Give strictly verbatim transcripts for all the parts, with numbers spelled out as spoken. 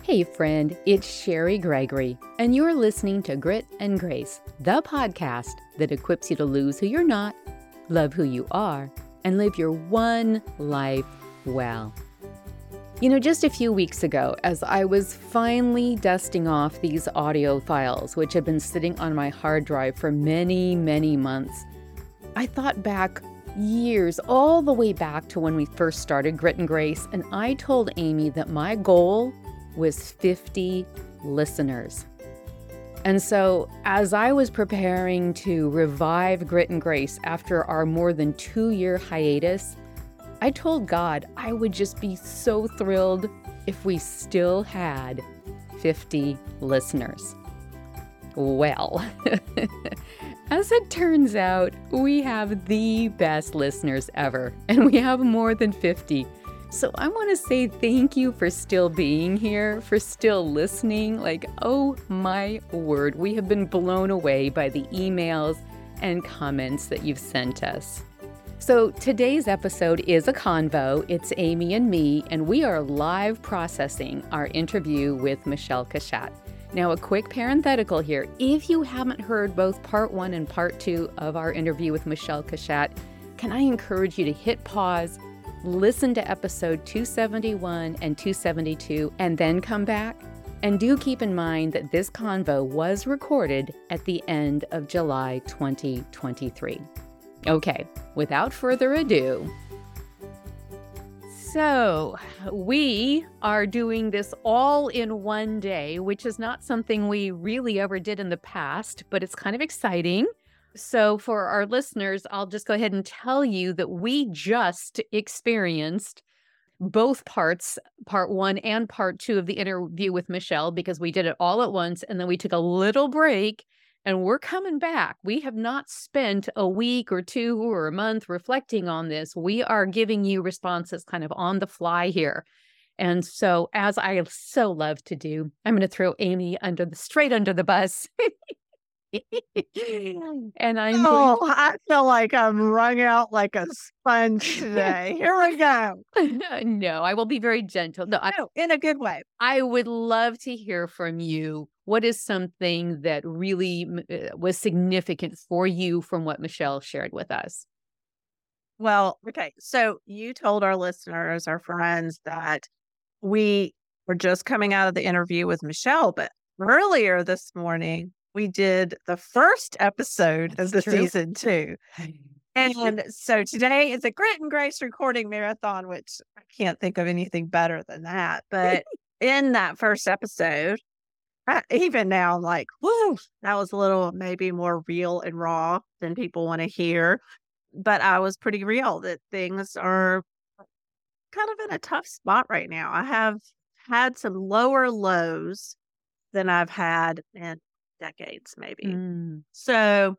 Hey friend, it's Sherry Gregory, and you're listening to Grit and Grace, the podcast that equips you to lose who you're not, love who you are, and live your one life well. You know, just a few weeks ago, as I was finally dusting off these audio files, which had been sitting on my hard drive for many, many months, I thought back years, all the way back to when we first started Grit and Grace, and I told Amy that my goal was fifty listeners. And so as I was preparing to revive Grit and Grace after our more than two-year hiatus, I told God I would just be so thrilled if we still had fifty listeners. Well, as it turns out, we have the best listeners ever, and we have more than fifty. So I want to say thank you for still being here, for still listening. Like, oh my word, we have been blown away by the emails and comments that you've sent us. So today's episode is a convo. It's Amy and me, and we are live processing our interview with Michelle Cachat. Now, a quick parenthetical here. If you haven't heard both part one and part two of our interview with Michelle Cachat, can I encourage you to hit pause, listen to episode two seventy-one and two seventy-two, and then come back? And do keep in mind that this convo was recorded at the end of July twenty twenty-three. Okay, without further ado, so we are doing this all in one day, which is not something we really ever did in the past, but it's kind of exciting. So for our listeners, I'll just go ahead and tell you that we just experienced both parts, part one and part two of the interview with Michelle, because we did it all at once, and then we took a little break, and we're coming back. We have not spent a week or two or a month reflecting on this. We are giving you responses kind of on the fly here. And so, as I so love to do, I'm going to throw Amy under the straight under the bus. And I'm Oh, I feel like I'm wrung out like a sponge today. Here we go. No, I will be very gentle. No, I, No, in a good way. I would love to hear from you. What is something that really uh, was significant for you from what Michelle shared with us? Well, okay. So you told our listeners, our friends, that we were just coming out of the interview with Michelle, but earlier this morning, we did the first episode That's of the true. season two. And so today is a Grit and Grace recording marathon, which I can't think of anything better than that. But in that first episode, I, even now, I'm like, whoo, that was a little maybe more real and raw than people want to hear. But I was pretty real that things are kind of in a tough spot right now. I have had some lower lows than I've had in decades, maybe. Mm. So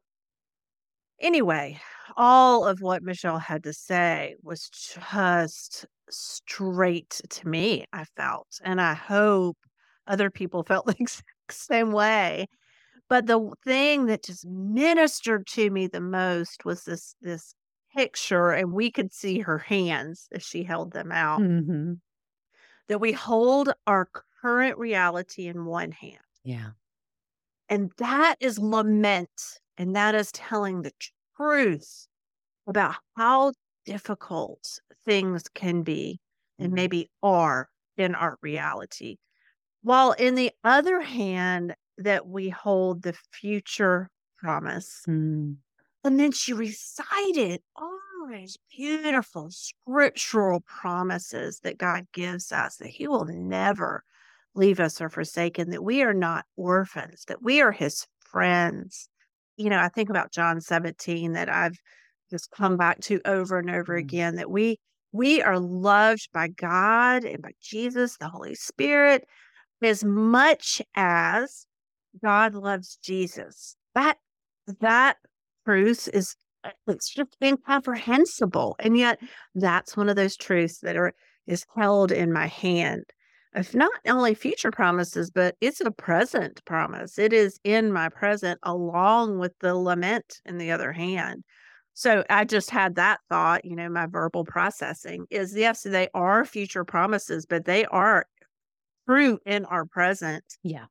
anyway, all of what Michelle had to say was just straight to me, I felt. And I hope other people felt the exact same way. But the thing that just ministered to me the most was this this picture, and we could see her hands as she held them out, Mm-hmm. that we hold our current reality in one hand. Yeah. And that is lament, and that is telling the truth about how difficult things can be and maybe are in our reality. While in the other hand, that we hold the future promise. Mm. And then she recited all these beautiful scriptural promises that God gives us, that He will never leave us or forsaken, that we are not orphans, that we are His friends. You know, I think about John seventeen that I've just come back to over and over Mm. again, that we we are loved by God and by Jesus, the Holy Spirit, as much as God loves Jesus. That that truth is uh, it's just incomprehensible. And yet that's one of those truths that are is held in my hand. It's not only future promises, but it's a present promise. It is in my present along with the lament in the other hand. So I just had that thought, you know, my verbal processing is yes, they are future promises, but they are fruit in our present, Yeah.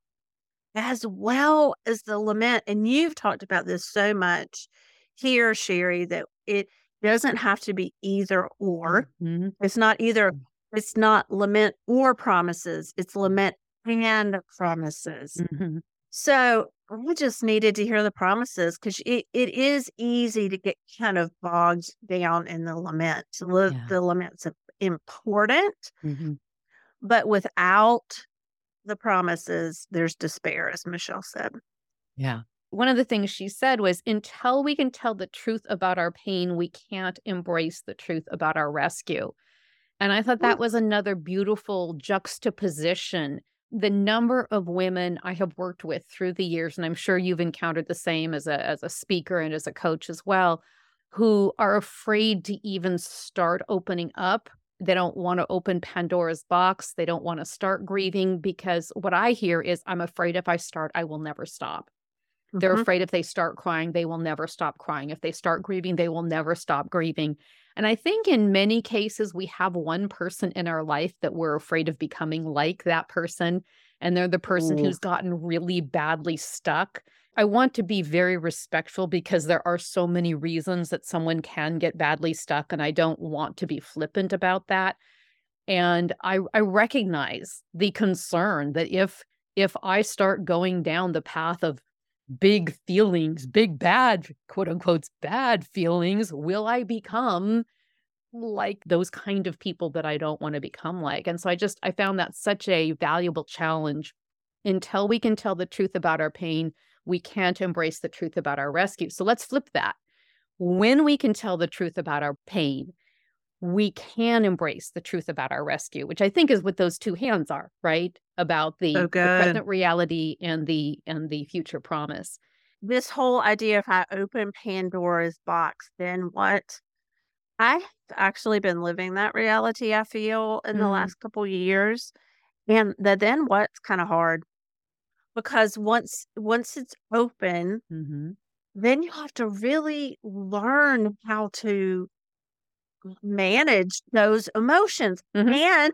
as well as the lament. And you've talked about this so much here, Sherry, that it doesn't have to be either or. Mhm. It's not either, it's not lament or promises, it's lament and promises. Mhm. So I just needed to hear the promises because it, it is easy to get kind of bogged down in the lament. The, Yeah. the lament's important, Mhm. but without the promises, there's despair, as Michelle said. Yeah. One of the things she said was, until we can tell the truth about our pain, we can't embrace the truth about our rescue. And I thought that Mm. was another beautiful juxtaposition. The number of women I have worked with through the years, and I'm sure you've encountered the same as a as a speaker and as a coach as well, who are afraid to even start opening up. They don't want to open Pandora's box. They don't want to start grieving because what I hear is, I'm afraid if I start, I will never stop. They're Mhm. afraid if they start crying, they will never stop crying. If they start grieving, they will never stop grieving. And I think in many cases, we have one person in our life that we're afraid of becoming like that person. And they're the person Ooh. who's gotten really badly stuck. I want to be very respectful because there are so many reasons that someone can get badly stuck. And I don't want to be flippant about that. And I, I recognize the concern that if if I start going down the path of big feelings, big bad, quote unquote, bad feelings, will I become like those kind of people that I don't want to become like? And so I just, I found that such a valuable challenge. Until we can tell the truth about our pain, we can't embrace the truth about our rescue. So let's flip that. When we can tell the truth about our pain, we can embrace the truth about our rescue, which I think is what those two hands are, right? About the, So the good. present reality and the and the future promise. This whole idea of how open Pandora's box, then what? I've actually been living that reality, I feel, in the Mm, last couple years. And the then what's kind of hard because once once it's open, mhm, then you have to really learn how to manage those emotions. mhm, And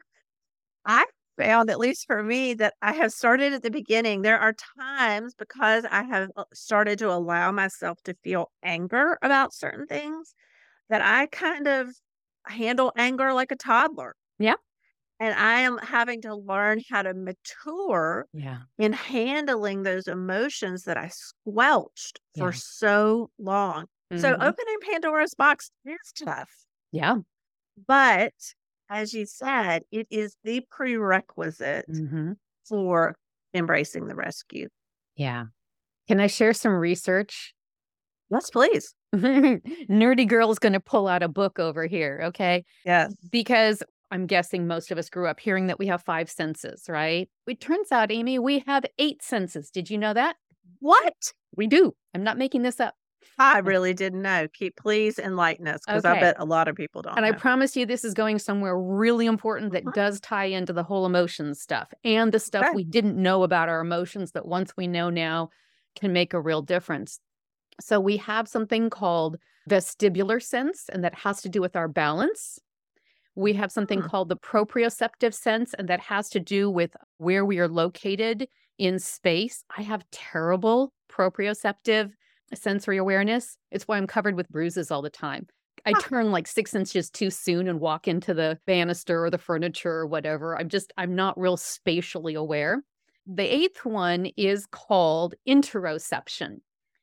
I found, at least for me, that I have started at the beginning. There are times because I have uh, started to allow myself to feel anger about certain things that I kind of handle anger like a toddler. yeah, And I am having to learn how to mature yeah, in handling those emotions that I squelched for yeah, so long. So mhm, opening Pandora's box is tough. yeah, But as you said, it is the prerequisite mhm, for embracing the rescue. yeah. Can I share some research? Yes, please. Nerdy girl is gonna pull out a book over here, okay? Yes. Because I'm guessing most of us grew up hearing that we have five senses, right? It turns out, Amy, we have eight senses. Did you know that? What? We do. I'm not making this up. I really didn't know. Keep please enlighten us because I Okay. bet a lot of people don't And I know. promise you, this is going somewhere really important that Mhm. does tie into the whole emotions stuff and the stuff Okay. we didn't know about our emotions that once we know now can make a real difference. So we have something called vestibular sense, and that has to do with our balance. We have something Hmm. called the proprioceptive sense, and that has to do with where we are located in space. I have terrible proprioceptive sensory awareness. It's why I'm covered with bruises all the time. I Huh. turn like six inches too soon and walk into the banister or the furniture or whatever. I'm just, I'm not real spatially aware. The eighth one is called interoception.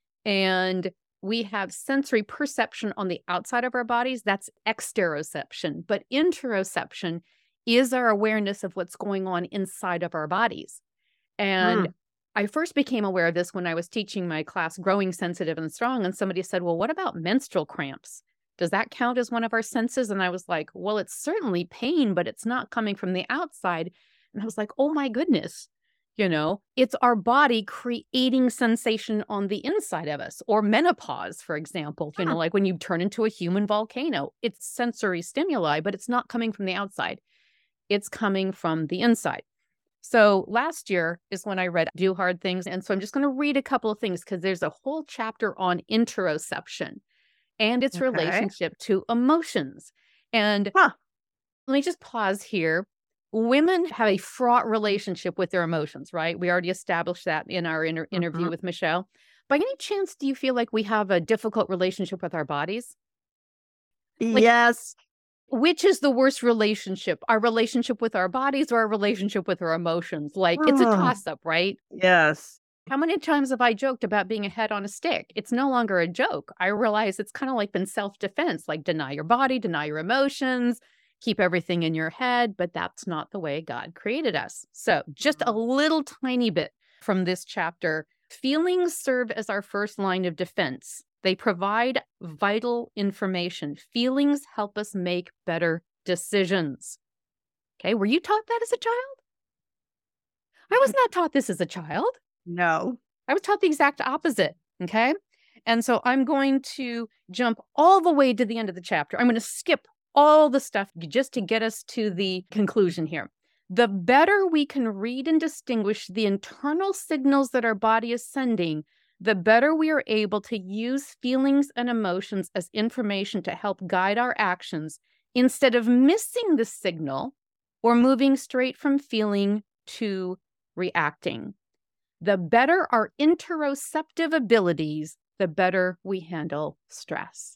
And we have sensory perception on the outside of our bodies. That's exteroception. But interoception is our awareness of what's going on inside of our bodies. And Mm. I first became aware of this when I was teaching my class, Growing Sensitive and Strong. And somebody said, well, what about menstrual cramps? Does that count as one of our senses? And I was like, well, it's certainly pain, but it's not coming from the outside. And I was like, oh my goodness. You know, it's our body creating sensation on the inside of us, or menopause, for example. You Hmm. know, like when you turn into a human volcano, it's sensory stimuli, but it's not coming from the outside. It's coming from the inside. So last year is when I read Do Hard Things. And so I'm just going to read a couple of things because there's a whole chapter on interoception and its Okay. relationship to emotions. And Huh. let me just pause here. women have a fraught relationship with their emotions, right? We already established that in our inter- interview Mhm. with Michelle. By any chance, do you feel like we have a difficult relationship with our bodies? Like, Yes. which is the worst relationship? Our relationship with our bodies or our relationship with our emotions? Like, it's a Oh, toss-up, right? yes. How many times have I joked about being a head on a stick? It's no longer a joke. I realize it's kind of like been self-defense, like deny your body, deny your emotions, keep everything in your head, but that's not the way God created us. So, just a Mhm. little tiny bit from this chapter. Feelings serve as our first line of defense. They provide vital information. Feelings help us make better decisions. Okay, were you taught that as a child? I was not taught this as a child. No. I was taught the exact opposite. Okay. And so I'm going to jump all the way to the end of the chapter. I'm going to skip all the stuff just to get us to the conclusion here. The better we can read and distinguish the internal signals that our body is sending, the better we are able to use feelings and emotions as information to help guide our actions instead of missing the signal or moving straight from feeling to reacting. The better our interoceptive abilities, the better we handle stress.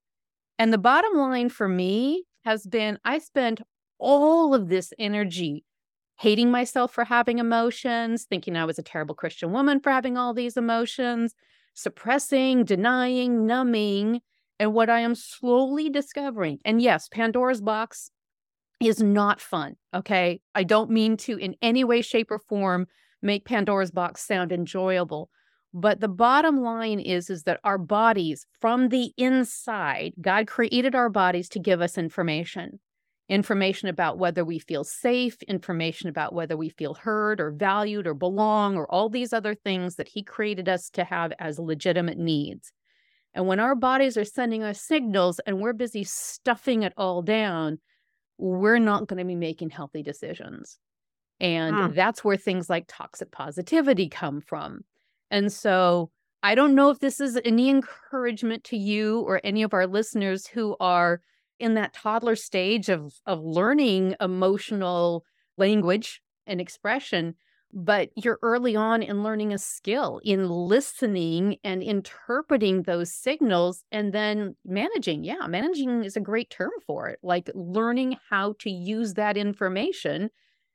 And the bottom line for me has been I spent all of this energy hating myself for having emotions, thinking I was a terrible Christian woman for having all these emotions, suppressing, denying, numbing. And what I am slowly discovering, and yes, Pandora's box is not fun, okay? I don't mean to in any way, shape, or form make Pandora's box sound enjoyable. But the bottom line is, is that our bodies from the inside, God created our bodies to give us information. Information about whether we feel safe, information about whether we feel heard or valued or belong, or all these other things that He created us to have as legitimate needs. And when our bodies are sending us signals and we're busy stuffing it all down, we're not going to be making healthy decisions. And Mm. that's where things like toxic positivity come from. And so I don't know if this is any encouragement to you or any of our listeners who are in that toddler stage of, of learning emotional language and expression, but you're early on in learning a skill in listening and interpreting those signals and then managing. Yeah, managing is a great term for it, like learning how to use that information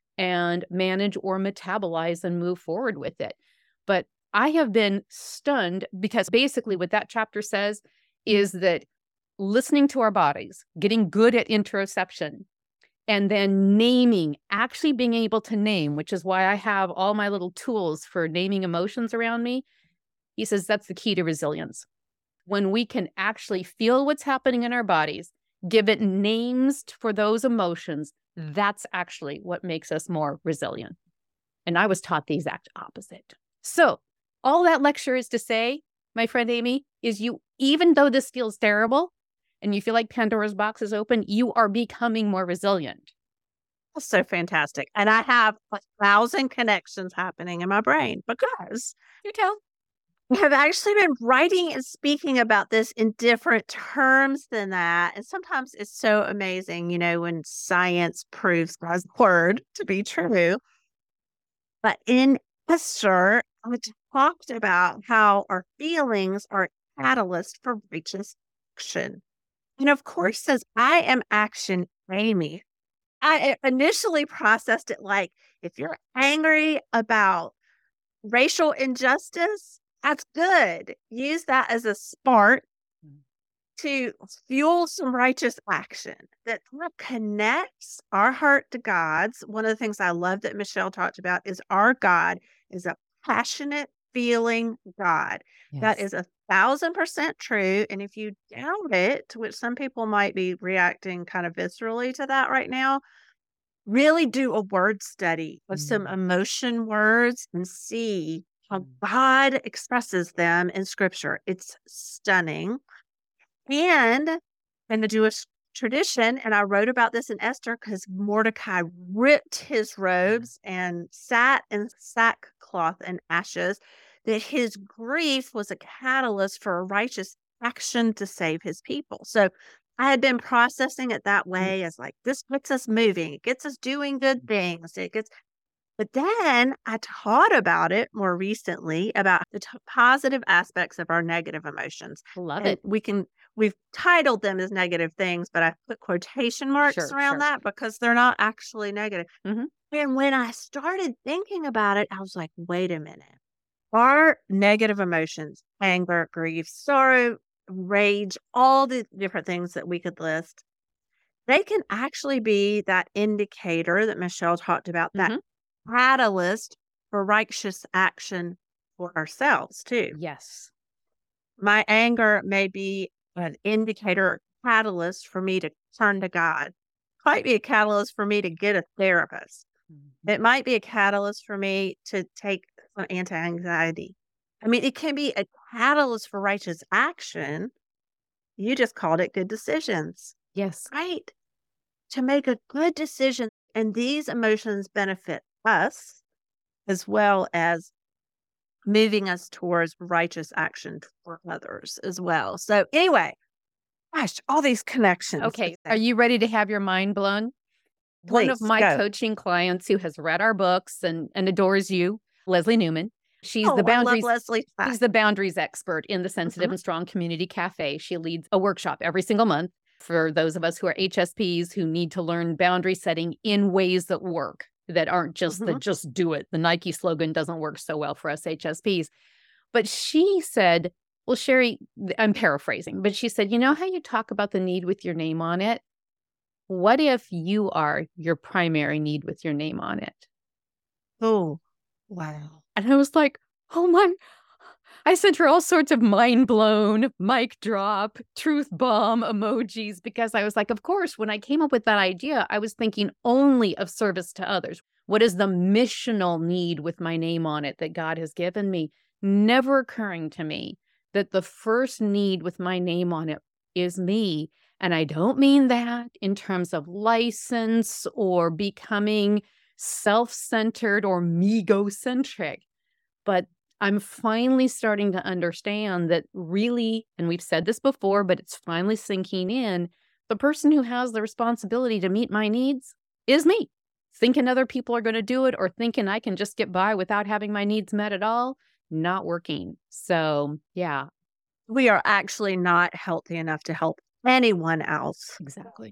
and manage or metabolize and move forward with it. But I have been stunned because basically what that chapter says is that listening to our bodies, getting good at interoception, and then naming, actually being able to name, which is why I have all my little tools for naming emotions around me. He says that's the key to resilience. When we can actually feel what's happening in our bodies, give it names for those emotions, that's actually what makes us more resilient. And I was taught the exact opposite. So all that lecture is to say, my friend Amy, is you, even though this feels terrible and you feel like Pandora's box is open, you are becoming more resilient. That's so fantastic. And I have a thousand connections happening in my brain because You tell. I have actually been writing and speaking about this in different terms than that. And sometimes it's so amazing, you know, when science proves God's word to be true. But in Esther, I talked about how our feelings are a catalyst for righteous action. And of course, says I am action Amy. I initially processed it like if you're angry about racial injustice, that's good. Use that as a spark to fuel some righteous action that kind of connects our heart to God's. One of the things I love that Michelle talked about is our God is a passionate, feeling God. That Yes. is a thousand percent true. And if you doubt it, which some people might be reacting kind of viscerally to that right now, really do a word study of some Mm. emotion words and see how Mm. God expresses them in scripture. It's stunning. And in the Jewish tradition, and I wrote about this in Esther because Mordecai ripped his robes and sat in sackcloth and ashes, that his grief was a catalyst for a righteous action to save his people. So I had been processing it that Mm. way as like, this gets us moving, it gets us doing good things. It gets, but then I taught about it more recently about the t- positive aspects of our negative emotions. Love And it. we can, we've titled them as negative things, but I put quotation marks Sure, around sure. that because they're not actually negative. Mhm. And when I started thinking about it, I was like, wait a minute. Our negative emotions, anger, grief, sorrow, rage, all the different things that we could list, they can actually be that indicator that Michelle talked about, that Mhm. catalyst for righteous action for ourselves too. Yes. My anger may be an indicator, catalyst for me to turn to God. Might be a catalyst for me to get a therapist. Mhm. It might be a catalyst for me to take some anti-anxiety. I mean, it can be a catalyst for righteous action. You just called it good decisions, Yes. right? To make a good decision. And these emotions benefit us as well as moving us towards righteous action for others as well. So, anyway, gosh, all these connections. Okay. It's Are that- you ready to have your mind blown? One of Please my go. coaching clients who has read our books and, and adores you, Leslie Newman. She's the Oh, I love boundaries. Leslie's She's back. the boundaries expert in the Sensitive Mhm. and Strong Community Cafe. She leads a workshop every single month for those of us who are H S Ps who need to learn boundary setting in ways that work, that aren't just the Mhm. just do it. The Nike slogan doesn't work so well for us H S Ps. But she said, well, Sherry, I'm paraphrasing, but she said, you know how you talk about the need with your name on it? What if you are your primary need with your name on it? Oh, wow. And I was like, oh my, I sent her all sorts of mind blown, mic drop, truth bomb emojis because I was like, of course, when I came up with that idea, I was thinking only of service to others. What is the missional need with my name on it that God has given me? Never occurring to me that the first need with my name on it is me. And I don't mean that in terms of license or becoming self centered or me-go-centric, but I'm finally starting to understand that really, and we've said this before, but it's finally sinking in, the person who has the responsibility to meet my needs is me. Thinking other people are going to do it or thinking I can just get by without having my needs met at all, not working. So, yeah, We are actually not healthy enough to help anyone else exactly.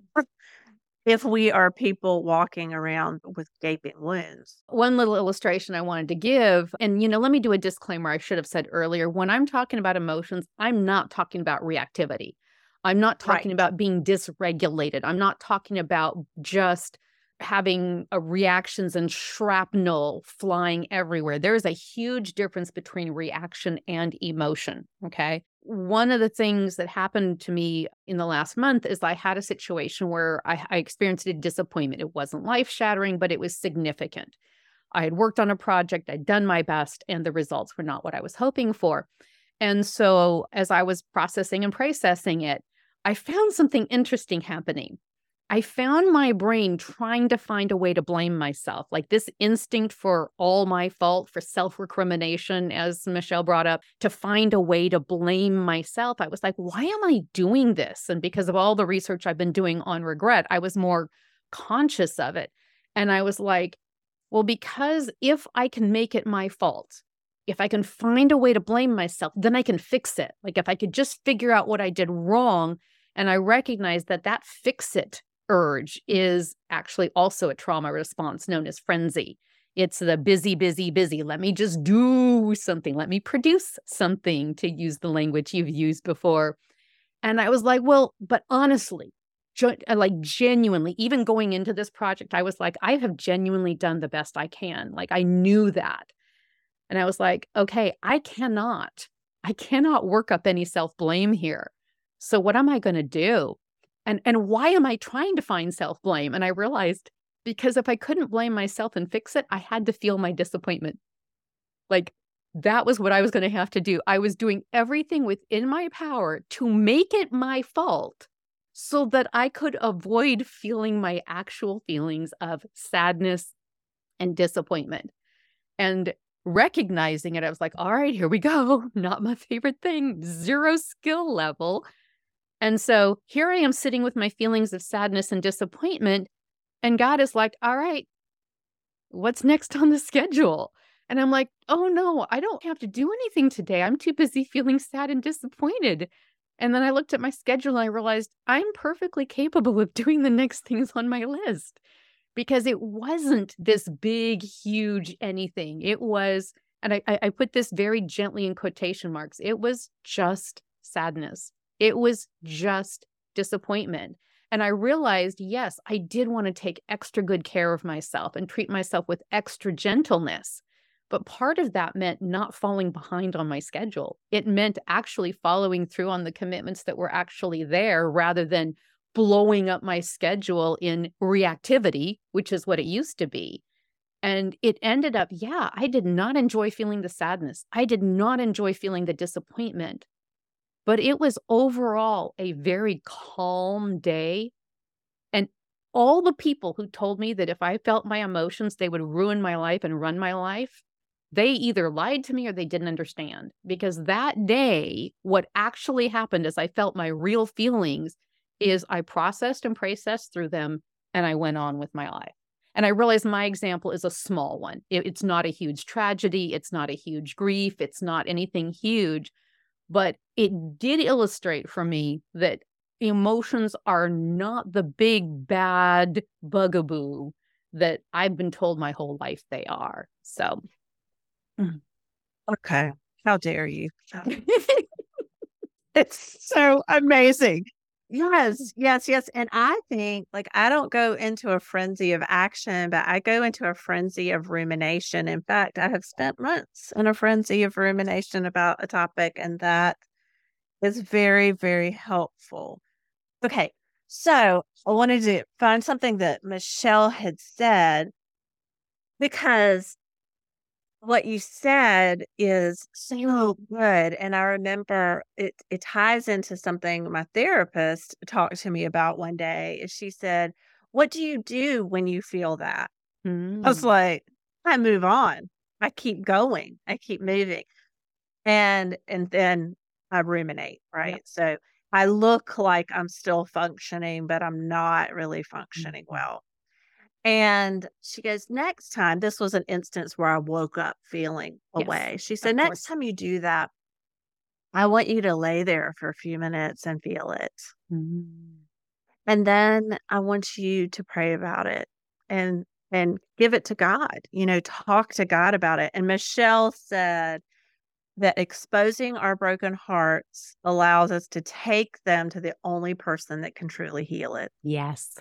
if we are people walking around with gaping wounds. One little illustration I wanted to give, and you know, let me do a disclaimer I should have said earlier. When I'm talking about emotions, I'm not talking about reactivity. I'm not talking Right. about being dysregulated. I'm not talking about just having a reactions and shrapnel flying everywhere. There is a huge difference between reaction and emotion. Okay. One of the things that happened to me in the last month is I had a situation where I, I experienced a disappointment. It wasn't life shattering, but it was significant. I had worked on a project, I'd done my best, and the results were not what I was hoping for. And so as I was processing and processing it, I found something interesting happening. I found my brain trying to find a way to blame myself, like this instinct for all my fault, for self-recrimination, as Michelle brought up, to find a way to blame myself. I was like, why am I doing this? And because of all the research I've been doing on regret, I was more conscious of it. And I was like, well, because if I can make it my fault, if I can find a way to blame myself, then I can fix it. Like if I could just figure out what I did wrong, and I recognize that that fix it urge is actually also a trauma response known as frenzy. It's the busy, busy, busy. Let me just do something. Let me produce something, to use the language you've used before. And I was like, well, but honestly, ge- like genuinely, even going into this project, I was like, I have genuinely done the best I can. Like I knew that. And I was like, okay, I cannot, I cannot work up any self-blame here. So what am I going to do? And and why am I trying to find self-blame? And I realized because if I couldn't blame myself and fix it, I had to feel my disappointment. Like that was what I was going to have to do. I was doing everything within my power to make it my fault so that I could avoid feeling my actual feelings of sadness and disappointment. And recognizing it, I was like, all right, here we go. Not my favorite thing. Zero skill level. And so here I am sitting with my feelings of sadness and disappointment. And God is like, all right, what's next on the schedule? And I'm like, oh no, I don't have to do anything today. I'm too busy feeling sad and disappointed. And then I looked at my schedule and I realized I'm perfectly capable of doing the next things on my list because it wasn't this big, huge anything. It was, and I, I I put this very gently in quotation marks, it was just sadness. It was just disappointment. And I realized, yes, I did want to take extra good care of myself and treat myself with extra gentleness. But part of that meant not falling behind on my schedule. It meant actually following through on the commitments that were actually there rather than blowing up my schedule in reactivity, which is what it used to be. And it ended up, yeah, I did not enjoy feeling the sadness. I did not enjoy feeling the disappointment. But it was overall a very calm day. And all the people who told me that if I felt my emotions, they would ruin my life and run my life, they either lied to me or they didn't understand. Because that day, what actually happened as I felt my real feelings is I processed and processed through them and I went on with my life. And I realized my example is a small one. It, it's not a huge tragedy. It's not a huge grief. It's not anything huge. But it did illustrate for me that emotions are not the big bad bugaboo that I've been told my whole life they are. So, Okay. How dare you? It's so amazing. Yes, yes, yes. And I think, like, I don't go into a frenzy of action, but I go into a frenzy of rumination. In fact, I have spent months in a frenzy of rumination about a topic, and that is very, very helpful. Okay. So I wanted to find something that Michelle had said because what you said is so good. And I remember it, it ties into something my therapist talked to me about one day. Is She said, what do you do when you feel that? I was mm, like, I move on. I keep going. I keep moving. And and then I ruminate, yep. right? So I look like I'm still functioning, but I'm not really functioning Mhm. well. And she goes, next time, this was an instance where I woke up feeling Yes, away. She of said, next course. time you do that, I want you to lay there for a few minutes and feel it. Mm, And then I want you to pray about it and and give it to God. You know, talk to God about it. And Michelle said that exposing our broken hearts allows us to take them to the only person that can truly heal it. yes,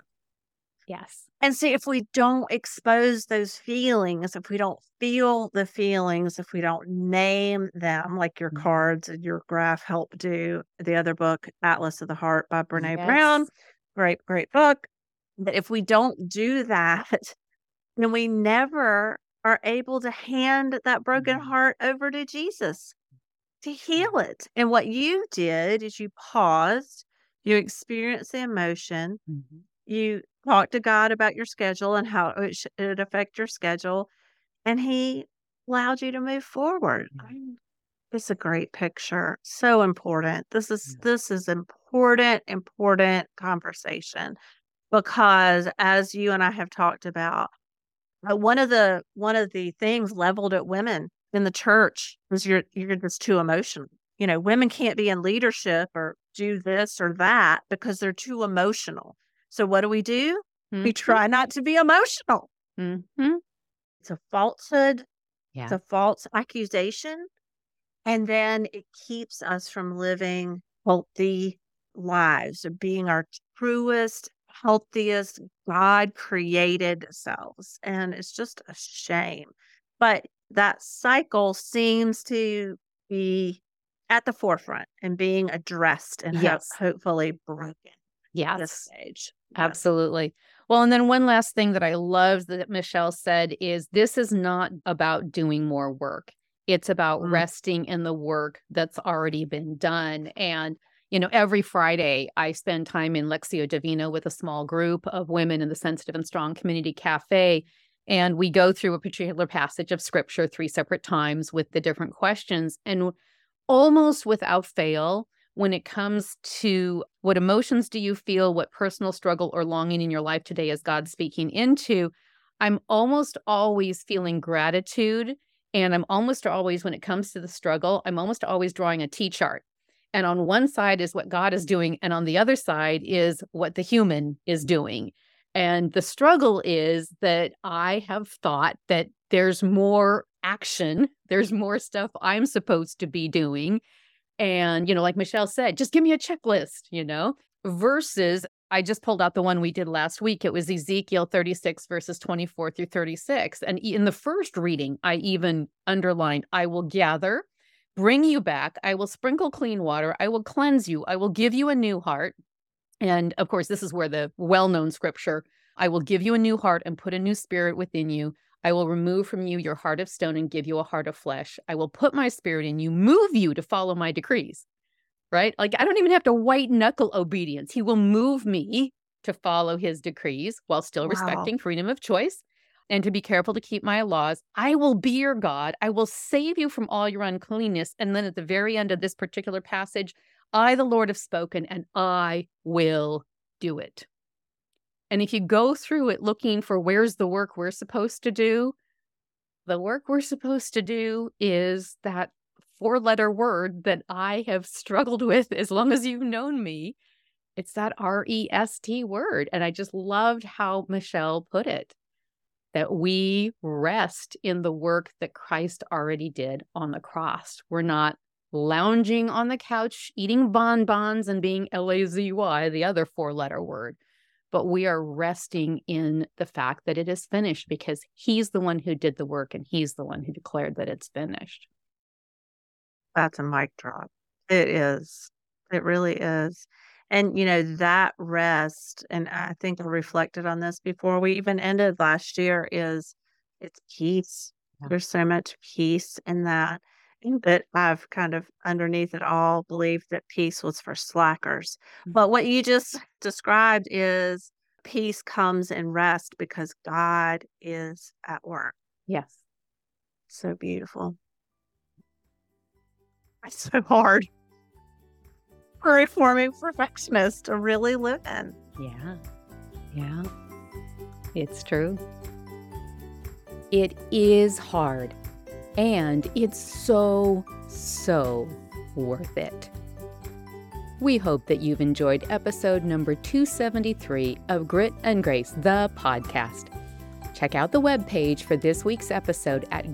yes. And see, if we don't expose those feelings, if we don't feel the feelings, if we don't name them, like your Mhm. cards and your graph help do, the other book, Atlas of the Heart by Brene Brown, Yes. great, great book. That if we don't do that, then we never are able to hand that broken Mhm. heart over to Jesus to Yeah. heal it. And what you did is you paused, you experienced the emotion, Mhm. you talked to God about your schedule and how it should affect your schedule, and He allowed you to move forward. Yeah. I mean, it's a great picture. So important. This is Yeah. this is important, important conversation because as you and I have talked about, uh, one of the one of the things leveled at women in the church is you're you're just too emotional. You know, women can't be in leadership or do this or that because they're too emotional. So what do we do? We Mhm. try not to be emotional. Mhm. It's a falsehood, it's Yeah. a false accusation, and then it keeps us from living healthy lives or being our truest, healthiest, God created selves. And it's just a shame. But that cycle seems to be at the forefront and being addressed and ho- Yes. hopefully broken this Yes. stage. Yes. Absolutely. Well, and then one last thing that I love that Michelle said is this is not about doing more work. It's about Mm, resting in the work that's already been done. And, you know, every Friday I spend time in Lexio Divina with a small group of women in the Sensitive and Strong Community Cafe. And we go through a particular passage of scripture three separate times with the different questions. And almost without fail, when it comes to what emotions do you feel, what personal struggle or longing in your life today is God speaking into, I'm almost always feeling gratitude. And I'm almost always, when it comes to the struggle, I'm almost always drawing a T chart. And on one side is what God is doing, and on the other side is what the human is doing. And the struggle is that I have thought that there's more action, there's more stuff I'm supposed to be doing. And, you know, like Michelle said, just give me a checklist, you know, versus I just pulled out the one we did last week. It was Ezekiel thirty-six, verses twenty-four through thirty-six. And in the first reading, I even underlined, I will gather, bring you back. I will sprinkle clean water. I will cleanse you. I will give you a new heart. And of course, this is where the well-known scripture, I will give you a new heart and put a new spirit within you. I will remove from you your heart of stone and give you a heart of flesh. I will put my spirit in you, move you to follow my decrees, right? Like I don't even have to white knuckle obedience. He will move me to follow his decrees while still Wow. respecting freedom of choice and to be careful to keep my laws. I will be your God. I will save you from all your uncleanness. And then at the very end of this particular passage, I, the Lord, have spoken, and I will do it. And if you go through it looking for where's the work we're supposed to do, the work we're supposed to do is that four-letter word that I have struggled with as long as you've known me. It's that R E S T word. And I just loved how Michelle put it, that we rest in the work that Christ already did on the cross. We're not lounging on the couch, eating bonbons and being L A Z Y, the other four-letter word. But we are resting in the fact that it is finished because he's the one who did the work and he's the one who declared that it's finished. That's a mic drop. It is. It really is. And, you know, that rest, and I think I reflected on this before we even ended last year, is it's peace. Yeah. There's so much peace in that. And that I've kind of underneath it all believed that peace was for slackers. Mhm. But what you just described is peace comes in rest because God is at work. Yes. So beautiful. It's so hard for a reforming perfectionist to really live in. Yeah. Yeah. It's true. It is hard. And it's so, so worth it. We hope that you've enjoyed episode number two seventy-three of Grit and Grace, the podcast. Check out the webpage for this week's episode at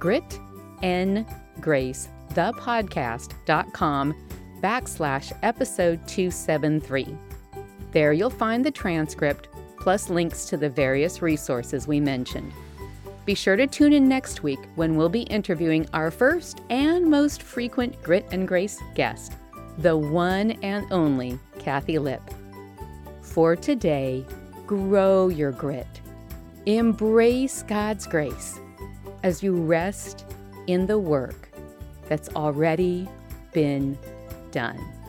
gritandgracethepodcast.com backslash episode two seventy-three. There you'll find the transcript plus links to the various resources we mentioned. Be sure to tune in next week when we'll be interviewing our first and most frequent Grit and Grace guest, the one and only Kathy Lipp. For today, grow your grit. Embrace God's grace as you rest in the work that's already been done.